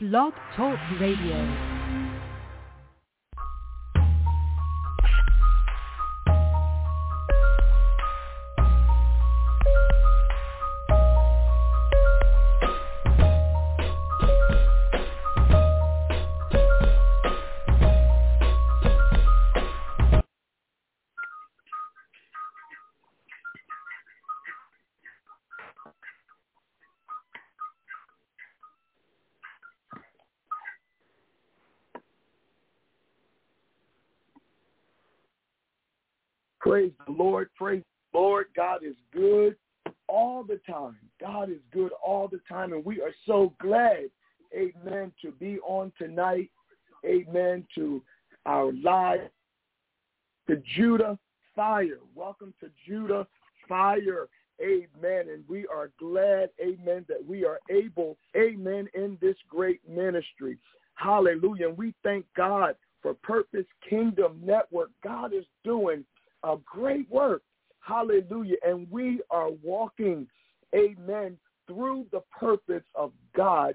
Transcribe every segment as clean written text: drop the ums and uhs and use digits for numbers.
Blog Talk Radio. Praise the Lord. Praise the Lord. God is good all the time. God is good all the time. And we are so glad, amen, to be on tonight. Amen, to our live, to Judah Fire. Welcome to Judah Fire. Amen. And we are glad, amen, that we are able, amen, in this great ministry. Hallelujah. And we thank God for Purpose Kingdom Network. God is doing a great work. Hallelujah. And we are walking, amen, through the purpose of God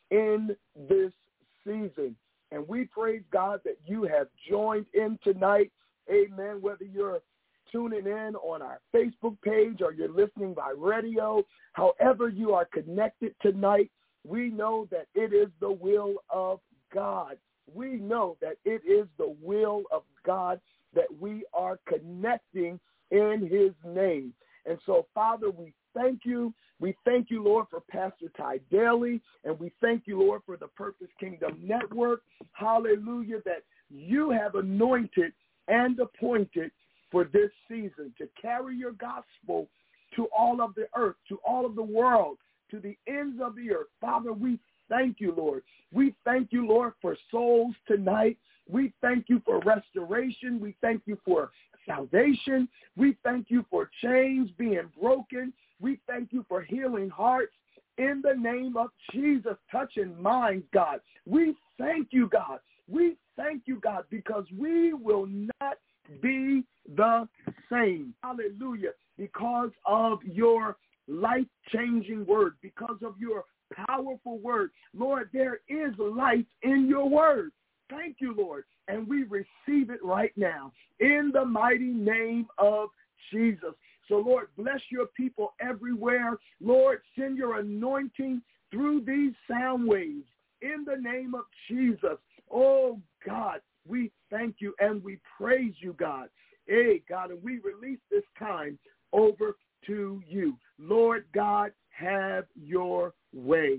in this season. And we praise God that you have joined in tonight. Amen. Whether you're tuning in on our Facebook page or you're listening by radio, however you are connected tonight, we know that it is the will of God. We know that it is the will of God that we are connecting in his name. And so, Father, we thank you. We thank you, Lord, for Pastor Ty Daly, and we thank you, Lord, for the Purpose Kingdom Network. Hallelujah, that you have anointed and appointed for this season to carry your gospel to all of the earth, to all of the world, to the ends of the earth. Father, we thank you, Lord. We thank you, Lord, for souls tonight. We thank you for restoration. We thank you for salvation. We thank you for chains being broken. We thank you for healing hearts in the name of Jesus, touching minds, God. We thank you, God. We thank you, God, because we will not be the same. Hallelujah. Because of your life-changing word, because of your powerful word. Lord, there is life in your word. Thank you, Lord, and we receive it right now in the mighty name of Jesus. So, Lord, bless your people everywhere. Lord, send your anointing through these sound waves in the name of Jesus. Oh, God, we thank you and we praise you, God. Hey, God, and we release this time over to you. Lord God, have your way.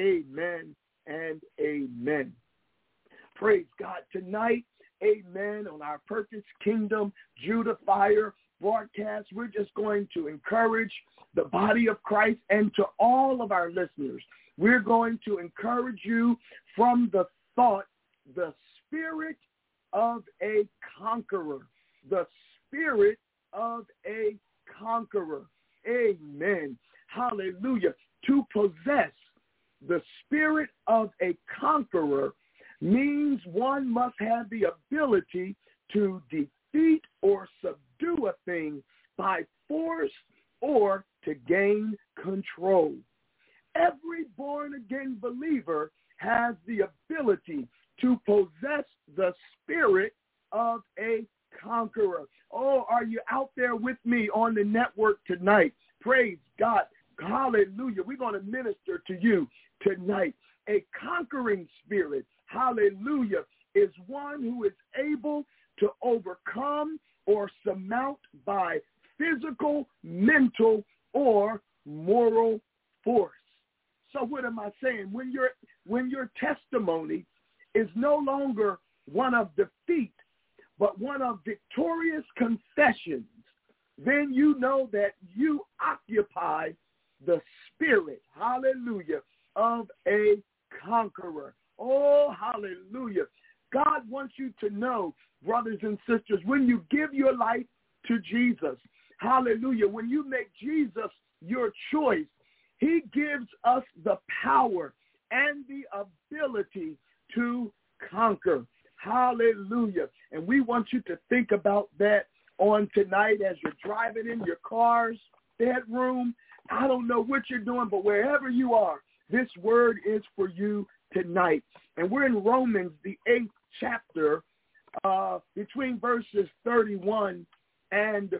Amen and amen. Praise God. Tonight, amen, on our Purpose Kingdom Judah Fire broadcast, we're just going to encourage the body of Christ, and to all of our listeners, we're going to encourage you from the thought, the spirit of a conqueror, the spirit of a conqueror. Amen. Hallelujah. To possess the spirit of a conqueror means one must have the ability to defeat or subdue a thing by force or to gain control. Every born-again believer has the ability to possess the spirit of a conqueror. Oh, are you out there with me on the network tonight? Praise God. Hallelujah. We're going to minister to you tonight. A conquering spirit, hallelujah, is one who is able to overcome or surmount by physical, mental, or moral force. So what am I saying? When your testimony is no longer one of defeat, but one of victorious confessions, then you know that you occupy the spirit, hallelujah, of a conqueror. Oh, hallelujah. God wants you to know, brothers and sisters, when you give your life to Jesus, hallelujah, when you make Jesus your choice, he gives us the power and the ability to conquer. Hallelujah. And we want you to think about that on tonight as you're driving in your car's bedroom. I don't know what you're doing, but wherever you are, this word is for you tonight. And we're in Romans, the 8th chapter, between verses 31 and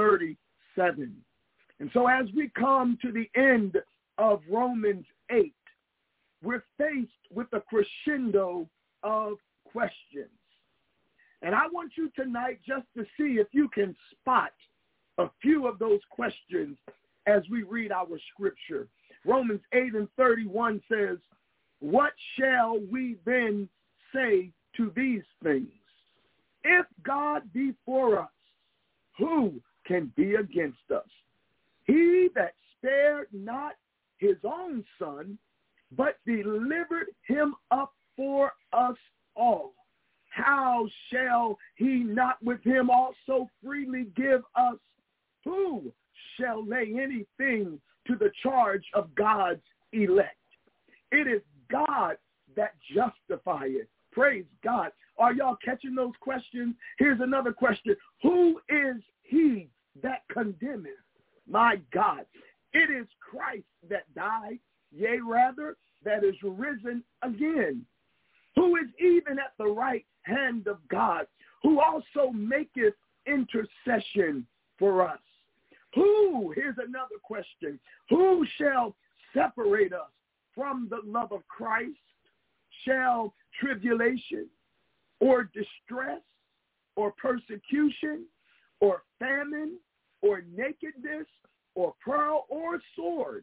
37. And so as we come to the end of Romans 8, we're faced with a crescendo of questions. And I want you tonight just to see if you can spot a few of those questions as we read our scripture. Romans 8 and 31 says, "What shall we then say to these things? If God be for us, who can be against us? He that spared not his own son, but delivered him up for us all, how shall he not with him also freely give us? Who shall lay anything to the charge of God's elect? It is God that justifieth." Praise God. Are y'all catching those questions? Here's another question. Who is he that condemneth? My God. It is Christ that died, yea, rather, that is risen again, who is even at the right hand of God, who also maketh intercession for us. Who, here's another question, who shall separate us from the love of Christ? Shall tribulation or distress or persecution or famine or nakedness or peril or sword?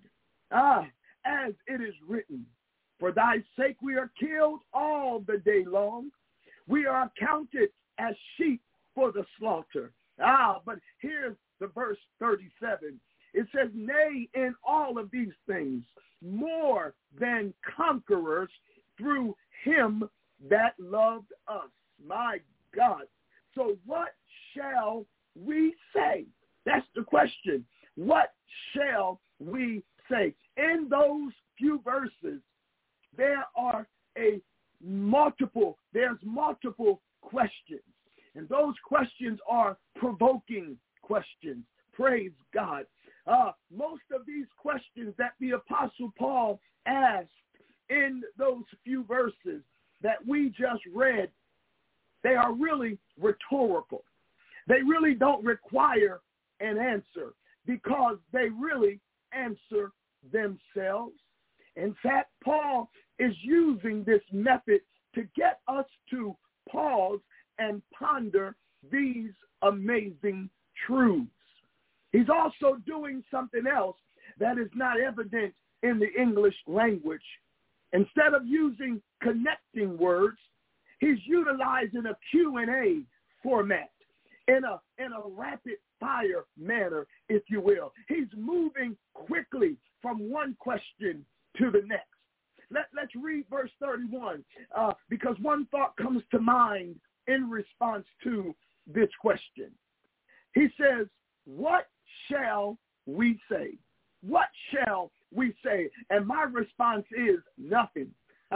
As it is written, for thy sake we are killed all the day long. We are counted as sheep for the slaughter. But here's the verse 37. It says, nay, in all of these things, more than conquerors through him that loved us. My God. So what shall we say? That's the question. What shall we say? In those few verses, there's multiple questions. And those questions are provoking questions. Praise God. Most of these questions that the Apostle Paul asked in those few verses that we just read, they are really rhetorical. They really don't require an answer because they really answer themselves. In fact, Paul is using this method to get us to pause and ponder these amazing truths. He's also doing something else that is not evident in the English language. Instead of using connecting words, he's utilizing a Q&A format in a rapid fire manner, if you will. He's moving quickly from one question to the next. Let's read verse 31 because one thought comes to mind in response to this question. He says, what shall we say? What shall we say? And my response is nothing.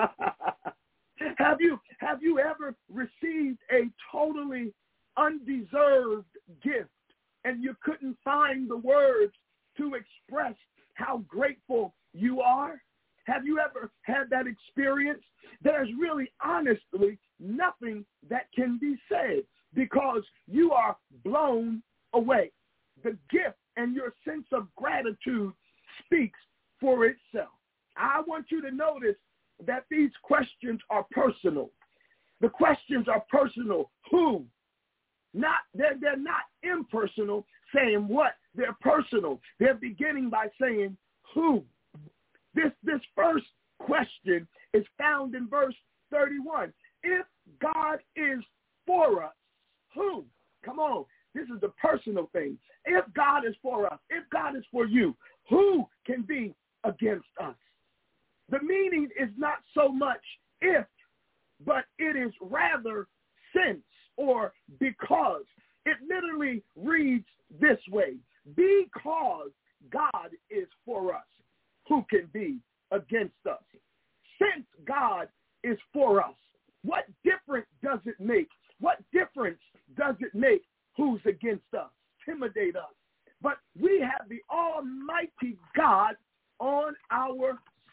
Have you ever received a totally undeserved gift and you couldn't find the words to express how grateful you are? Have you ever had that experience? There's really honestly nothing that can be said because you are blown away. The gift and your sense of gratitude speaks for itself. I want you to notice that these questions are personal. The questions are personal. Who? They're not impersonal, saying what? They're personal. They're beginning by saying who. This first question is found in verse 31. If God is for us, who? Come on. This is the personal thing. If God is for us, if God is for you, who can be against us? The meaning is not so much if, but it is rather since or because. It literally reads this way: because God is for us, who can be against us? Since God is for us, what difference does it make? What difference does it make who's against us, intimidate us? But we have the Almighty God on our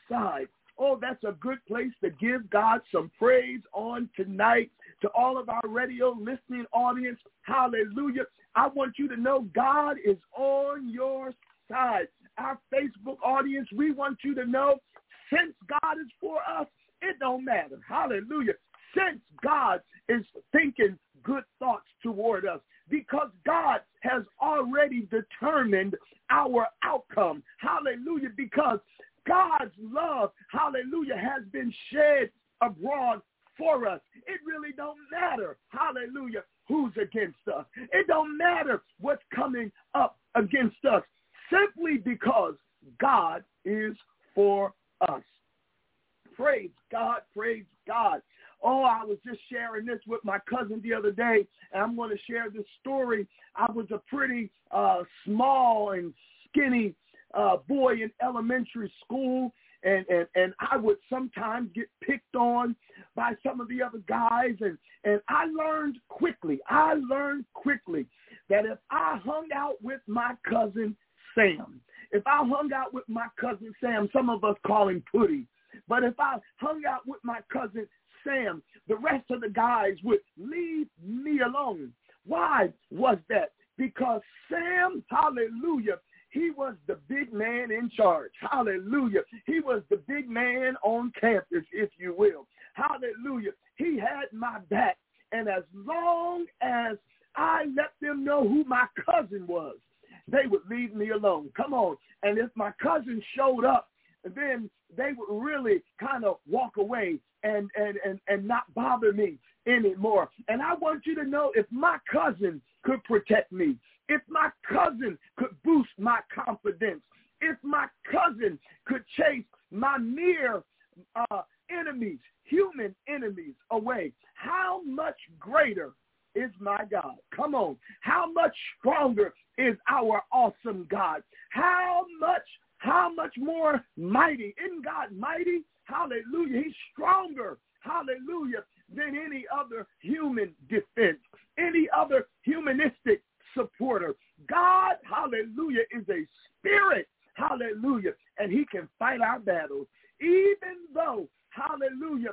side. Oh, that's a good place to give God some praise on tonight. To all of our radio listening audience, hallelujah. I want you to know God is on your side. Our Facebook audience, we want you to know, since God is for us, it don't matter. Hallelujah. Since God is thinking good thoughts toward us, because God has already determined our outcome. Hallelujah. Because God's love, hallelujah, has been shed abroad for us. It really don't matter, hallelujah, who's against us. It don't matter what's coming up against us, simply because God is for us. Praise God, praise God. Oh, I was just sharing this with my cousin the other day, and I'm going to share this story. I was a pretty small and skinny boy in elementary school, and I would sometimes get picked on by some of the other guys, and I learned quickly that if I hung out with my cousin Sam, some of us call him Putty, but if I hung out with my cousin Sam, the rest of the guys would leave me alone. Why was that? Because Sam, hallelujah, he was the big man in charge. Hallelujah. He was the big man on campus, if you will. Hallelujah. He had my back. And as long as I let them know who my cousin was, they would leave me alone. Come on. And if my cousin showed up, then they would really kind of walk away and not bother me anymore. And I want you to know, if my cousin could protect me, if my cousin could boost my confidence, if my cousin could chase my mere enemies, human enemies away, how much greater is my God? Come on. How much stronger is our awesome God? How much more mighty? Isn't God mighty? Hallelujah. He's stronger. Hallelujah. Than any other human defense, any other humanistic supporter. God, hallelujah, is a spirit. Hallelujah. And he can fight our battles. Even though, hallelujah,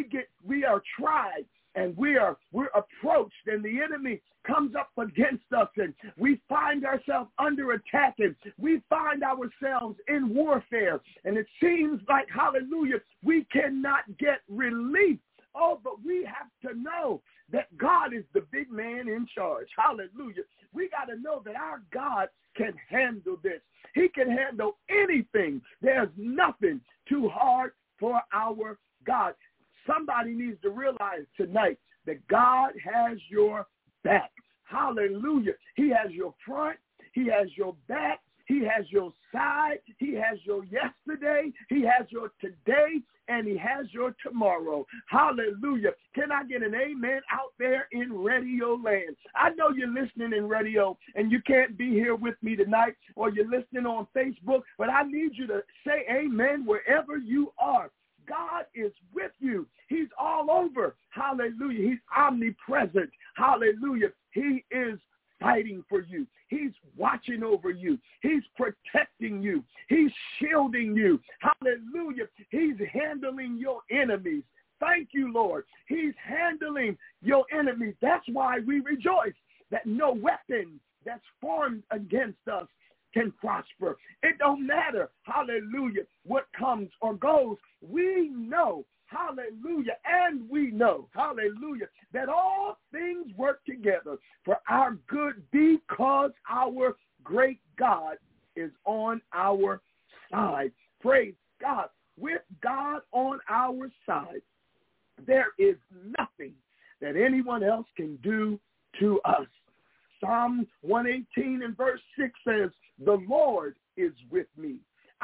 we are tried and we're approached and the enemy comes up against us and we find ourselves under attack and we find ourselves in warfare. And it seems like, hallelujah, we cannot get relief. Oh, but we have to know that God is the big man in charge. Hallelujah. We got to know that our God can handle this. He can handle anything. There's nothing too hard for our God. Somebody needs to realize tonight that God has your back. Hallelujah. He has your front. He has your back. He has your side. He has your yesterday. He has your today. And he has your tomorrow. Hallelujah. Can I get an amen out there in radio land? I know you're listening in radio and you can't be here with me tonight, or you're listening on Facebook, but I need you to say amen wherever you are. God is with you. He's all over. Hallelujah. He's omnipresent. Hallelujah. He is fighting for you. He's watching over you. He's protecting you. He's shielding you. Hallelujah. He's handling your enemies. Thank you, Lord. He's handling your enemies. That's why we rejoice that no weapon that's formed against us can prosper. It don't matter, hallelujah, what comes or goes. We know, hallelujah, and we know, hallelujah, that all things work together for our good because our great God is on our side. Praise God. With God on our side, there is nothing that anyone else can do to us. Psalm 118 and verse 6 says, "The Lord is with me.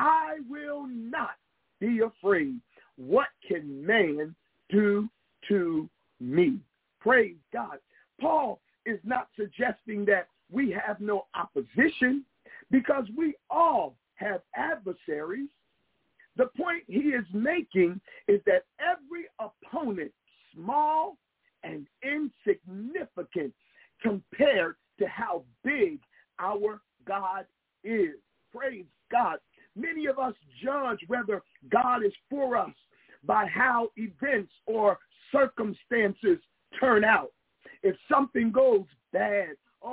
I will not be afraid. What can man do to me?" Praise God. Paul is not suggesting that we have no opposition, because we all have adversaries. The point he is making is that every opponent, small and insignificant, compared to how big our God is. Praise God. Many of us judge whether God is for us by how events or circumstances turn out. If something goes bad,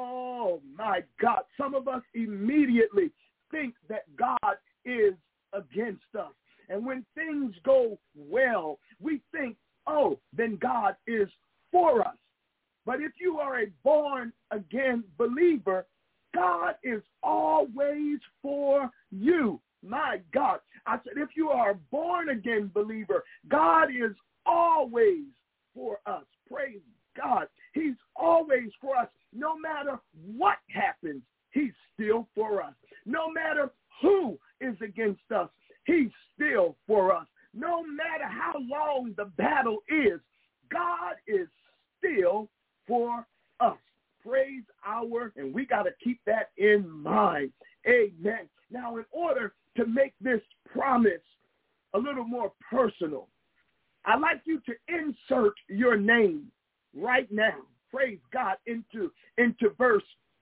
oh my God, some of us immediately think that God is against us. And when things go well, we think, oh, then God is for us. But if you are a born-again believer, God is always for you. My God. I said, if you are a born-again believer, God is always for us. Praise God. He's always for us. No matter what happens, he's still for us. No matter who is against us, he's still for us. No matter how long the battle is, God is still for us. Praise and we got to keep that in mind. Amen. Now, in order to make this promise a little more personal, I'd like you to insert your name right now, praise God, into verse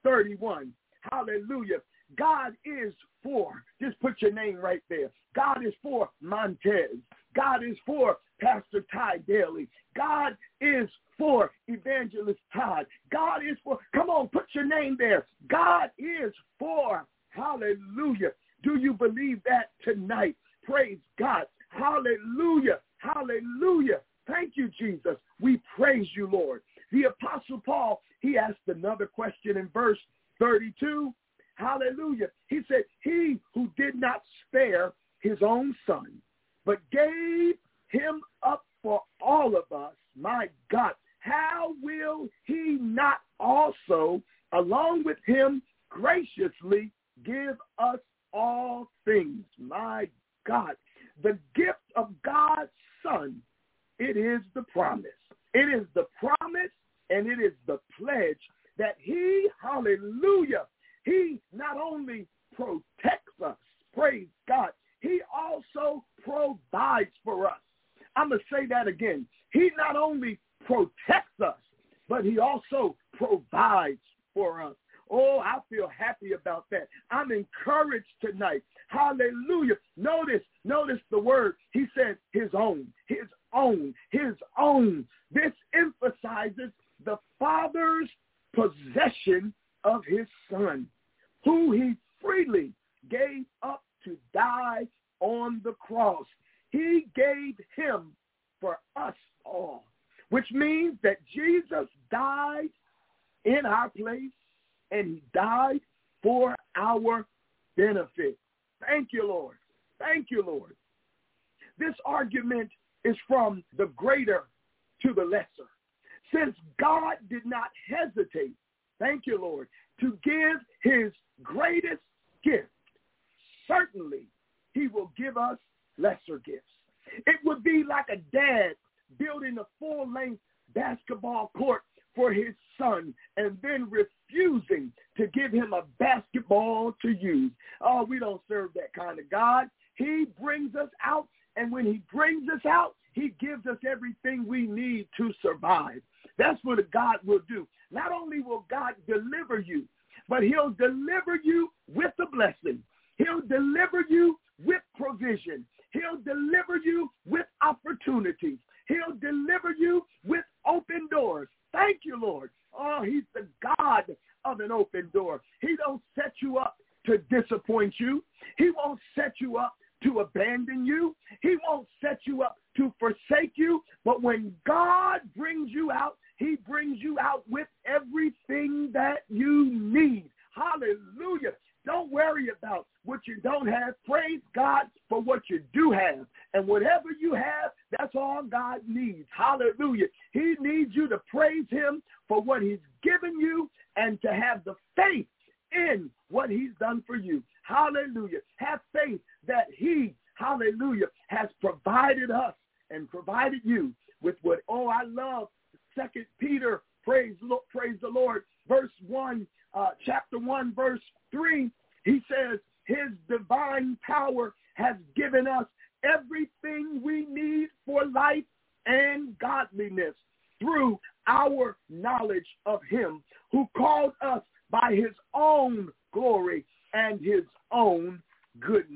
31. Hallelujah. God is for, just put your name right there. God is for Montez. God is for Pastor Ty Daly. God is for Evangelist Todd. God is for, come on, put your name there. God is for, hallelujah. Do you believe that tonight? Praise God. Hallelujah. Hallelujah. Thank you, Jesus. We praise you, Lord. The Apostle Paul, he asked another question in verse 32. Hallelujah. He said, he who did not spare his own son, but gave him up for all of us, my God, how will he not also, along with him, graciously give us all things? My God, the gift of God's Son, it is the promise. It is the promise and it is the pledge that he, hallelujah, he not only protects us, praise God, he also provides for us. I'm going to say that again. He not only protects us, but he also provides for us. Oh, I feel happy about that. I'm encouraged tonight. Hallelujah. Notice the word. He said his own, his own, his own. This emphasizes the Father's possession of his Son, who he freely gave up to die on the cross. He gave him for us all, which means that Jesus died in our place and he died for our benefit. Thank you, Lord. Thank you, Lord. This argument is from the greater to the lesser. Since God did not hesitate, thank you, Lord, to give his greatest gift, certainly he will give us lesser gifts. It would be like a dad building a full-length basketball court for his son and then refusing to give him a basketball to use. Oh, we don't serve that kind of God. He brings us out, and when he brings us out, he gives us everything we need to survive. That's what God will do. Not only will God deliver you, but he'll deliver you with a blessing. He'll deliver you with provision. He'll deliver you with opportunities. He'll deliver you with open doors. Thank you, Lord. Oh, he's the God of an open door. He don't set you up to disappoint you. He won't set you up to abandon you. He won't set you up to forsake you. But when God brings you out, he brings you out with everything that you need. Hallelujah. Don't worry about what you don't have. Praise God for what you do have. And whatever you have, that's all God needs. Hallelujah. He needs you to praise him for what he's given you and to have the faith in what he's done for you. Hallelujah. Have faith that he, hallelujah, has provided us and provided you with what, oh, I love 2 Peter, praise the Lord, verse 1, chapter 1, verse 3, he says, his divine power has given us everything we need for life and godliness through our knowledge of him who called us by his own glory and his own goodness.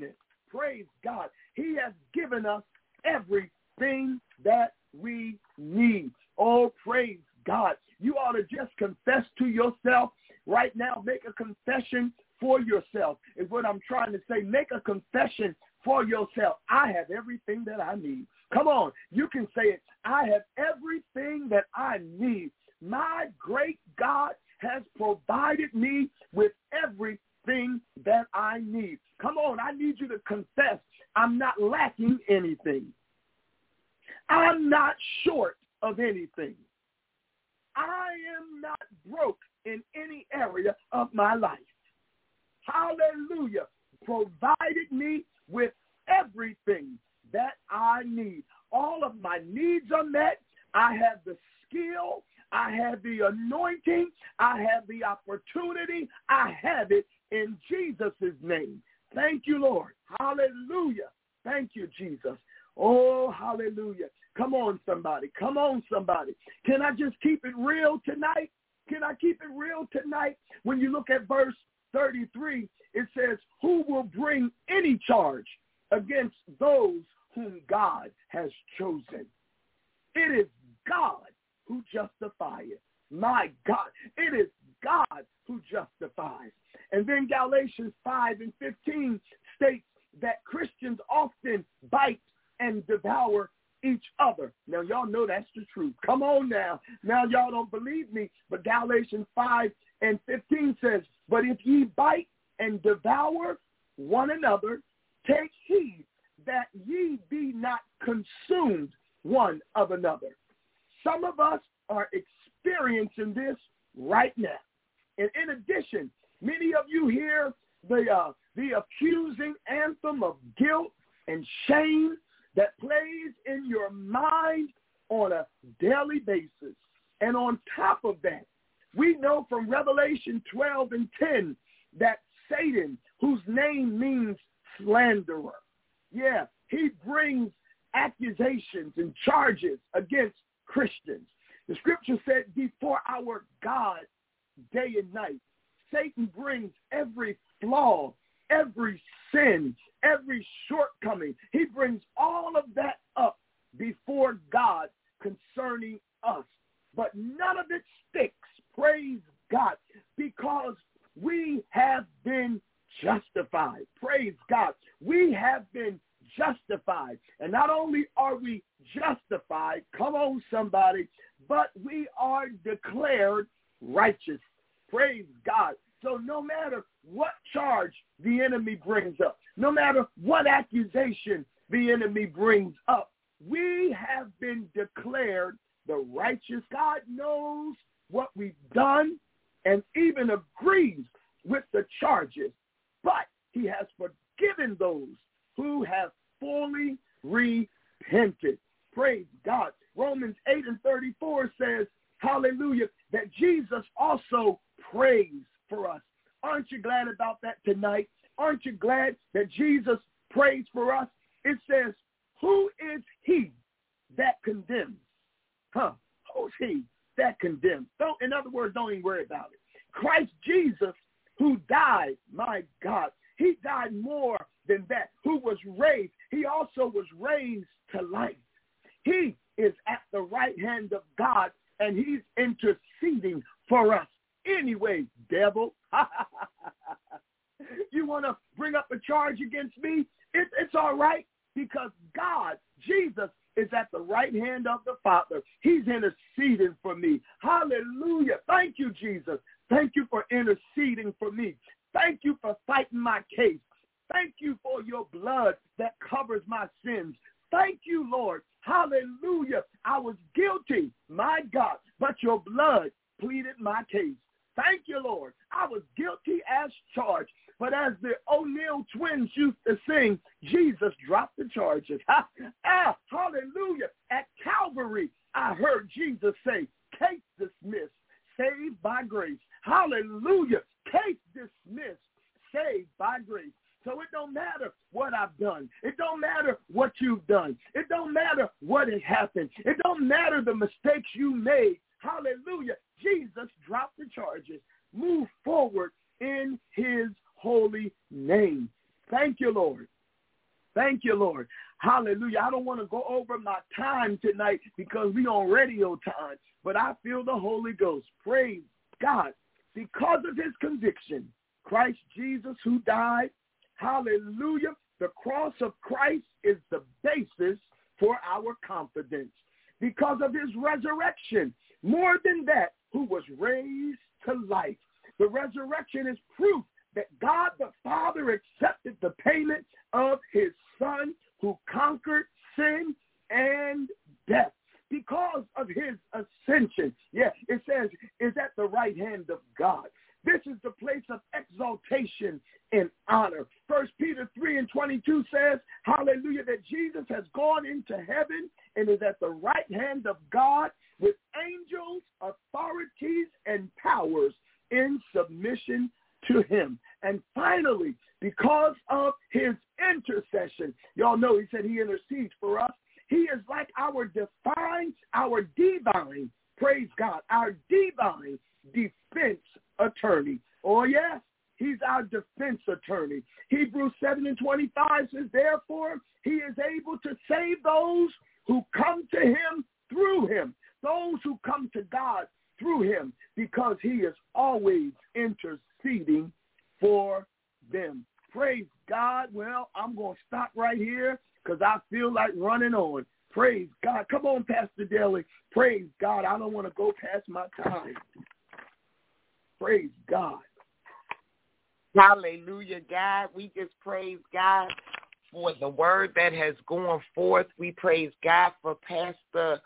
praise God, he has given us everything that we need. Oh, praise God. You ought to just confess to yourself right now. Make a confession for yourself is what I'm trying to say. Make a confession for yourself. I have everything that I need. Come on. You can say it. I have everything that I need. My great God has provided me with everything that I need. Come on. I need you to confess. I'm not lacking anything. I'm not short of anything. I am not broke in any area of my life. Hallelujah. Provided me with everything that I need. All of my needs are met. I have the skill. I have the anointing. I have the opportunity. I have it in Jesus' name. Thank you, Lord. Hallelujah. Thank you, Jesus. Oh, hallelujah. Come on, somebody. Come on, somebody. Can I just keep it real tonight? Can I keep it real tonight? When you look at verse 33, it says, who will bring any charge against those whom God has chosen? It is God who justifies. My God, it is God who justifies. And then Galatians 5:15 states that Christians often bite and devour each other. Now, y'all know that's the truth. Come on now. Now, y'all don't believe me, but Galatians 5:15 says, but if ye bite and devour one another, take heed that ye be not consumed one of another. Some of us are experiencing this right now. And in addition, many of you hear the accusing anthem of guilt and shame that plays in your mind on a daily basis. And on top of that, we know from Revelation 12:10 that Satan, whose name means slanderer, he brings accusations and charges against Christians. The scripture said before our God day and night, Satan brings every flaw, every sin, every shortcoming. He brings all of that up before God concerning us. But none of it sticks, praise God, because we have been justified. Praise God. We have been justified. And not only are we justified, come on somebody, but we are declared righteous. Praise God. So no matter what charge the enemy brings up, no matter what accusation the enemy brings up, we have been declared the righteous. God knows what we've done and even agrees with the charges, but he has forgiven those who have fully repented. Praise God. Romans 8:34 says, hallelujah, that Jesus also prays for us. Aren't you glad about that tonight? Aren't you glad that Jesus prays for us? It says, who is he that condemns? Who's he that condemns? In other words, don't even worry about it. Christ Jesus, who died, my God, he died more than that, who was raised. He also was raised to life. He is at the right hand of God, and he's interceding for us. Anyway, devil, you want to bring up a charge against me? It's all right, because God, Jesus, is at the right hand of the Father. He's interceding for me. Hallelujah. Thank you, Jesus. Thank you for interceding for me. Thank you for fighting my case. Thank you for your blood that covers my sins. Thank you, Lord. Hallelujah. I was guilty, my God, but your blood pleaded my case. Thank you, Lord. I was guilty as charged. But as the O'Neill twins used to sing, Jesus dropped the charges. Hallelujah. At Calvary, I heard Jesus say, case dismissed, saved by grace. Hallelujah. Case dismissed, saved by grace. So it don't matter what I've done. It don't matter what you've done. It don't matter what has happened. It don't matter the mistakes you made. Hallelujah. Jesus dropped the charges. Move forward in his holy name. Thank you, Lord. Thank you, Lord. Hallelujah. I don't want to go over my time tonight because we on radio time, but I feel the Holy Ghost. Praise God. Because of his conviction, Christ Jesus who died, hallelujah, the cross of Christ is the basis for our confidence. Because of his resurrection, more than that, who was raised to life. The resurrection is proof that God the Father accepted the payment of his Son who conquered sin and death. Because of his ascension, it says, is at the right hand of God. This is the place of exaltation and honor. 1 Peter 3:22 says, hallelujah, that Jesus has gone into heaven and is at the right hand of God with angels, authorities, and powers in submission to him. And finally, because of his intercession, y'all know he said he intercedes for us. He is like our divine, praise God, our divine defense attorney. Oh, yes, he's our defense attorney. Hebrews 7:25 says, therefore, he is able to save those who come to him through him, those who come to God through him, because he is always interceding for them. Praise God. Well, I'm going to stop right here because I feel like running on. Praise God. Come on, Pastor Daly. Praise God. I don't want to go past my time. Praise God. Hallelujah, God. We just praise God for the word that has gone forth. We praise God for Pastor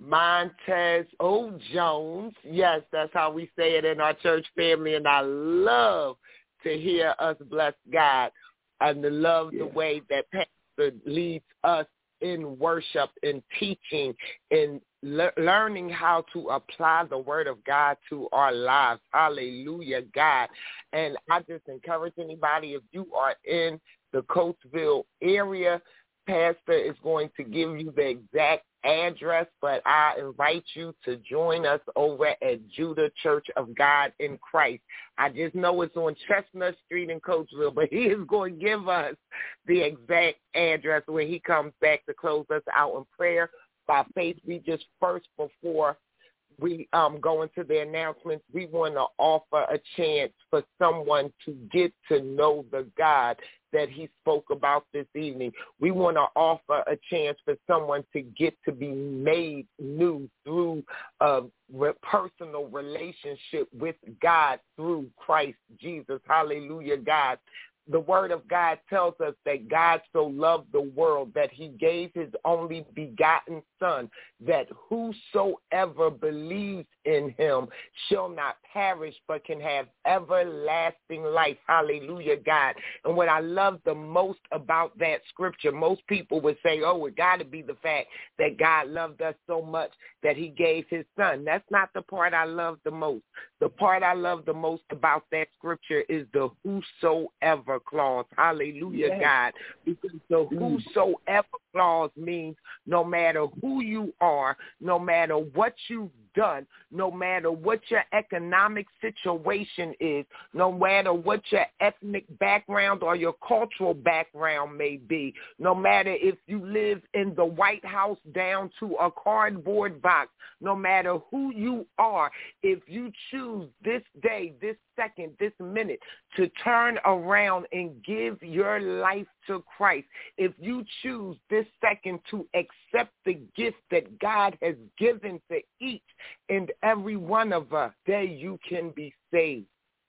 Montez O. Jones. Yes, that's how we say it in our church family, and I love to hear us bless God and to love the way that Pastor leads us in worship, in teaching, in learning how to apply the word of God to our lives. Hallelujah, God. And I just encourage anybody, if you are in the Coatesville area, Pastor is going to give you the exact address, but I invite you to join us over at Judah Church of God in Christ. I just know it's on Chestnut Street in Coatesville, but he is going to give us the exact address when he comes back to close us out in prayer. By faith, we just first, before we go into the announcements, we want to offer a chance for someone to get to know the God that he spoke about this evening. We want to offer a chance for someone to get to be made new through a personal relationship with God through Christ Jesus. Hallelujah, God. The word of God tells us that God so loved the world that he gave his only begotten Son, that whosoever believes in him shall not perish but can have everlasting life. Hallelujah, God. And what I love the most about that scripture, most people would say, oh, it got to be the fact that God loved us so much that he gave his Son. That's not the part I love the most. The part I love the most about that scripture is the whosoever clause. Hallelujah, God. Because the whosoever clause means no matter who you are, no matter what you've done, no matter what your economic situation is, no matter what your ethnic background or your cultural background may be, no matter if you live in the White House down to a cardboard box, no matter who you are, if you choose this day, this second, this minute to turn around and give your life to Christ, if you choose this second to accept the gift that God has given to each and every one of us, today you can be saved.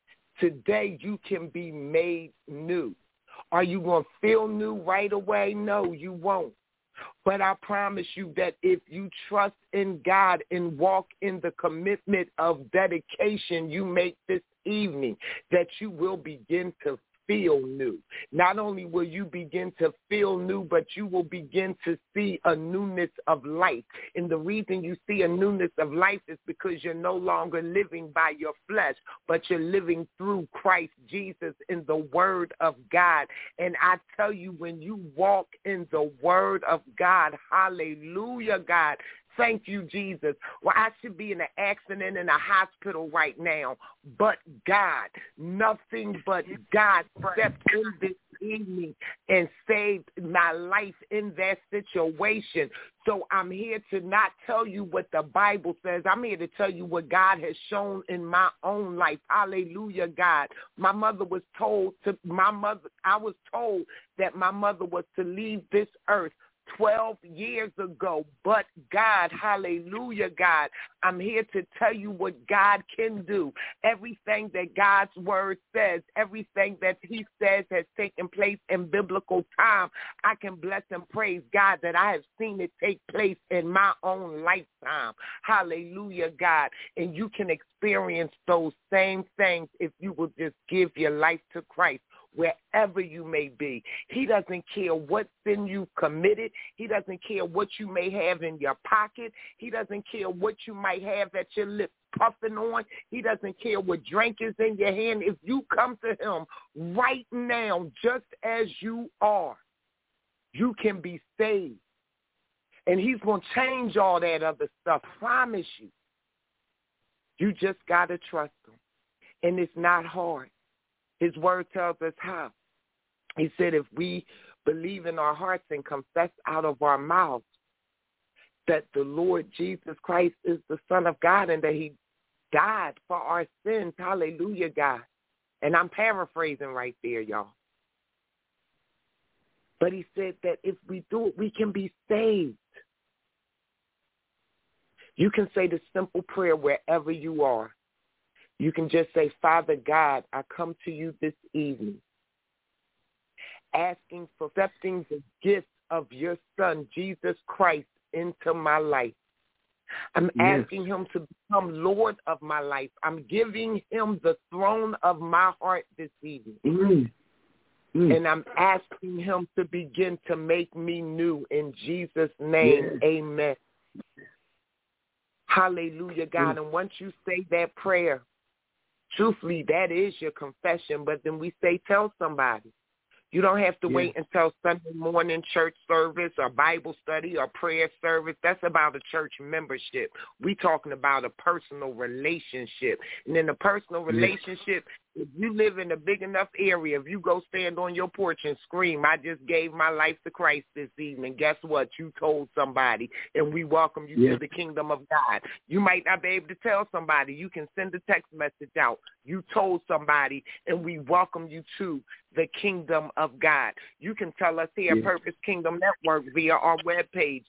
Today you can be made new. Are you going to feel new right away? No, you won't. But I promise you that if you trust in God and walk in the commitment of dedication you make this evening, that you will begin to feel new. Not only will you begin to feel new, but you will begin to see a newness of life. And the reason you see a newness of life is because you're no longer living by your flesh, but you're living through Christ Jesus in the Word of God. And I tell you, when you walk in the Word of God, hallelujah, God, thank you, Jesus. Well, I should be in an accident in a hospital right now, but God, nothing but God stepped in this me and saved my life in that situation. So I'm here to not tell you what the Bible says. I'm here to tell you what God has shown in my own life. Hallelujah, God. I was told that my mother was to leave this earth 12 years ago, but God, hallelujah, God, I'm here to tell you what God can do. Everything that God's word says, everything that he says has taken place in biblical time, I can bless and praise God that I have seen it take place in my own lifetime. Hallelujah, God. And you can experience those same things if you will just give your life to Christ. Wherever you may be. He doesn't care what sin you've committed. He doesn't care what you may have in your pocket. He doesn't care what you might have at your lips puffing on. He doesn't care what drink is in your hand. If you come to him right now, just as you are, you can be saved. And he's going to change all that other stuff. Promise you. You just got to trust him. And it's not hard. His word tells us how. He said if we believe in our hearts and confess out of our mouths that the Lord Jesus Christ is the Son of God and that he died for our sins, hallelujah, God. And I'm paraphrasing right there, y'all. But he said that if we do it, we can be saved. You can say the simple prayer wherever you are. You can just say, Father God, I come to you this evening, asking for accepting the gift of your Son, Jesus Christ, into my life. I'm asking him to become Lord of my life. I'm giving him the throne of my heart this evening. And I'm asking him to begin to make me new in Jesus' name. Amen. Hallelujah, God. And once you say that prayer, truthfully, that is your confession, but then we say tell somebody. You don't have to wait until Sunday morning church service or Bible study or prayer service. That's about a church membership. We're talking about a personal relationship. And in a personal relationship, if you live in a big enough area, if you go stand on your porch and scream, I just gave my life to Christ this evening, guess what? You told somebody, and we welcome you to the kingdom of God. You might not be able to tell somebody. You can send a text message out. You told somebody, and we welcome you to the kingdom of God. You can tell us here at Purpose Kingdom Network via our webpage,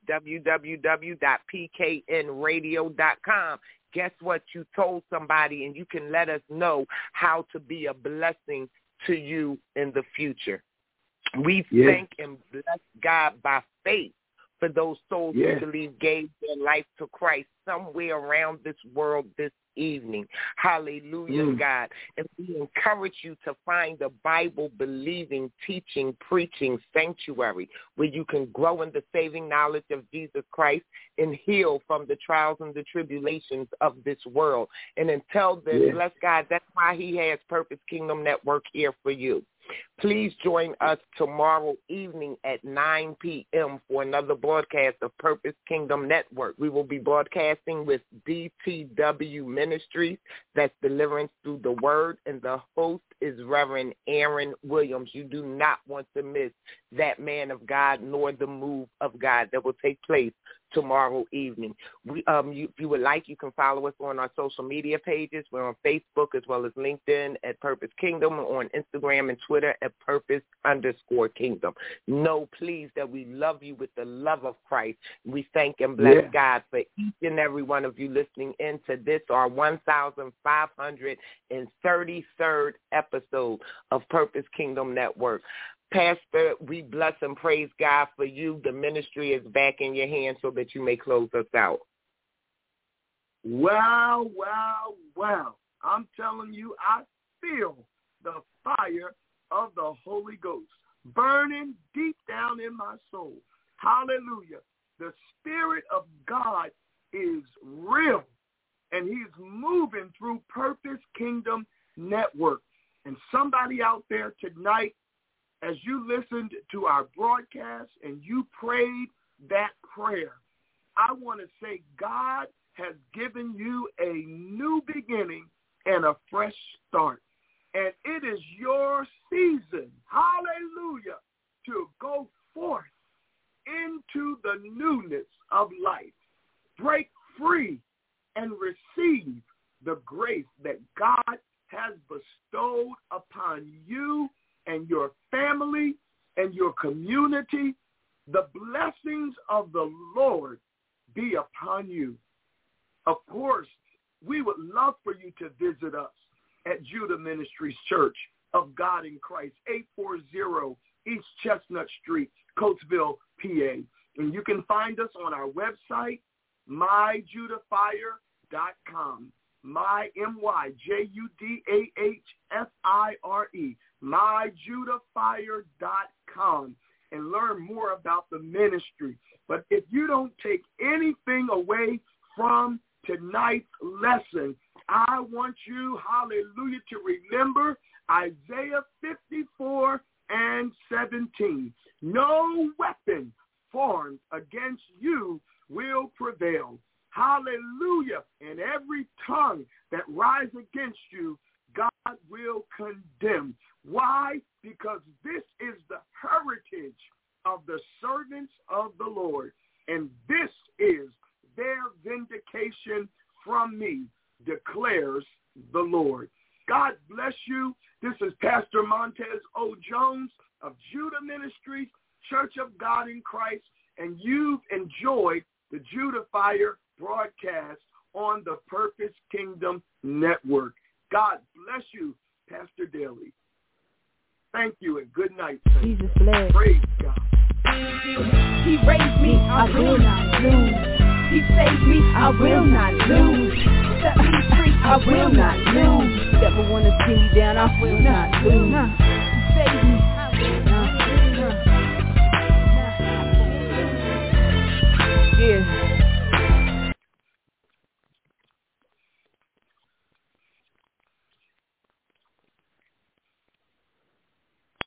www.pknradio.com. Guess what? You told somebody, and you can let us know how to be a blessing to you in the future. We thank and bless God by faith for those souls who believe gave their life to Christ somewhere around this world this evening. Hallelujah, God. And we encourage you to find a Bible-believing, teaching, preaching sanctuary where you can grow in the saving knowledge of Jesus Christ and heal from the trials and the tribulations of this world. And until then, bless God, that's why he has Purpose Kingdom Network here for you. Please join us tomorrow evening at 9 p.m. for another broadcast of Purpose Kingdom Network. We will be broadcasting with DTW Ministries, that's Deliverance Through the Word, and the host is Reverend Aaron Williams. You do not want to miss that man of God nor the move of God that will take place tomorrow evening. If you would like, you can follow us on our social media pages. We're on Facebook as well as LinkedIn at Purpose Kingdom, on Instagram and Twitter at Purpose_Kingdom. Know, please, that we love you with the love of Christ. We thank and bless God for each and every one of you listening in to this, our 1,533rd episode of Purpose Kingdom Network. Pastor, we bless and praise God for you. The ministry is back in your hands so that you may close us out. Wow. I'm telling you, I feel the fire of the Holy Ghost burning deep down in my soul. Hallelujah. The Spirit of God is real, and he's moving through Purpose Kingdom Network. And somebody out there tonight, as you listened to our broadcast and you prayed that prayer, I want to say God has given you a new beginning and a fresh start. And it is your season, hallelujah, to go forth into the newness of life. Break free and receive the grace that God has bestowed upon you and your family and your community. The blessings of the Lord be upon you. Of course, we would love for you to visit us at Judah Ministries Church of God in Christ, 840 East Chestnut Street, Coatesville, PA. And you can find us on our website, myjudahfire.com. MyJudahFire, myjudahfire.com, and learn more about the ministry. But if you don't take anything away from tonight's lesson, I want you, hallelujah, to remember Isaiah 54:17. No weapon formed against you will prevail. Hallelujah. And every tongue that rises against you, God will condemn. Why? Because this is the heritage of the servants of the Lord. And this is their vindication from me, declares the Lord. God bless you. This is Pastor Montez O. Jones of Judah Ministries, Church of God in Christ, and you've enjoyed the Judah Fire broadcast on the Purpose Kingdom Network. God bless you, Pastor Daly. Thank you and good night. Jesus bless. Praise God. He raised me, I will not lose. He saved me, I will not lose. Set me free, I will not lose. Never wanna see me down, I will not lose. He saved me.